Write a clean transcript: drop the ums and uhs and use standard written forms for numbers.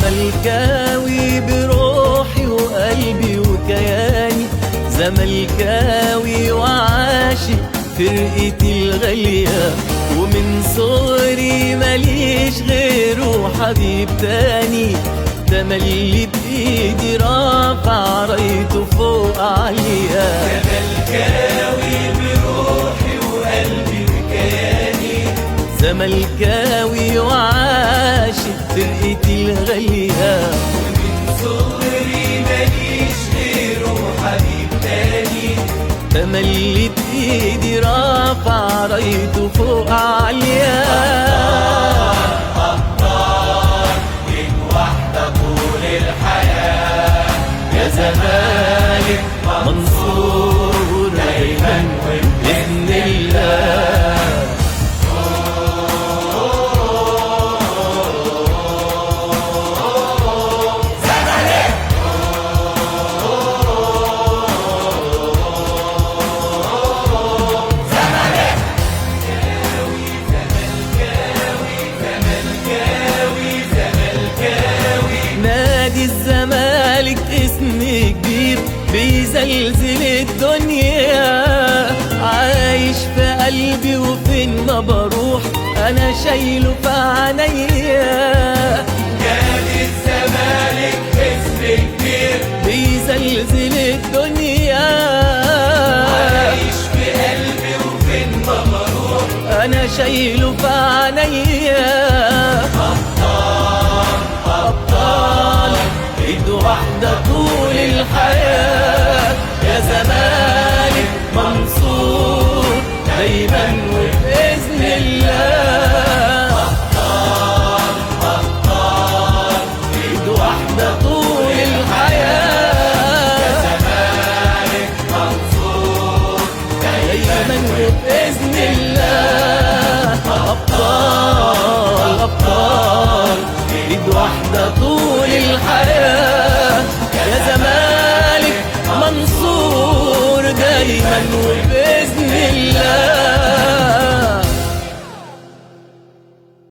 زملكاوي بروحي وقلبي وكياني، زملكاوي وعاشق فرقتي الغالية، ومن صغري ماليش غيره حبيب تاني، تملي بإيدي رافع رايته فوق عالية. زملكاوي بروحي وقلبي وكياني، زملكاوي وعاشق فرقتي الغالية، ومن صغري ماليش غيره حبيب تاني، تملي بإيدي رافع رايته فوق عالية. ليك وحدة طول الحياة، يا زمالك منصور دايما بإذن الله. نادي الزمالك اسم كبير بيزلزل الدنيا، عايش في قلبي وفين ما بروح انا شايله في عينيا. نادي الزمالك اسم كبير بيزلزل الدنيا، عايش في قلبي وفين ما بروح انا شايله في عينيا. أبطال إيد واحدة طول الحياة، يا زمالك منصور دايما وبإذن الله.